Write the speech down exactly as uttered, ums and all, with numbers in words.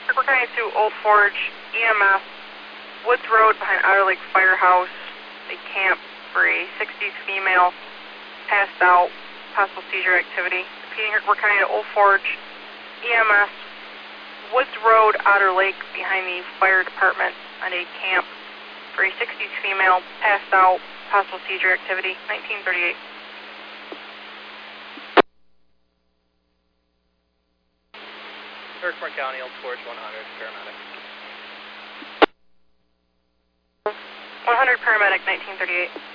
We're County two, Old Forge, E M S, Woods Road behind Otter Lake Firehouse. They camp for a sixties female, passed out, possible seizure activity. Repeating, we're County to Old Forge, E M S, Woods Road, Otter Lake behind the fire department on a camp for a sixties female, passed out, possible seizure activity, nineteen thirty-eight. Herkimer County, Old Forge one hundred, paramedic. one hundred paramedic, nineteen thirty-eight.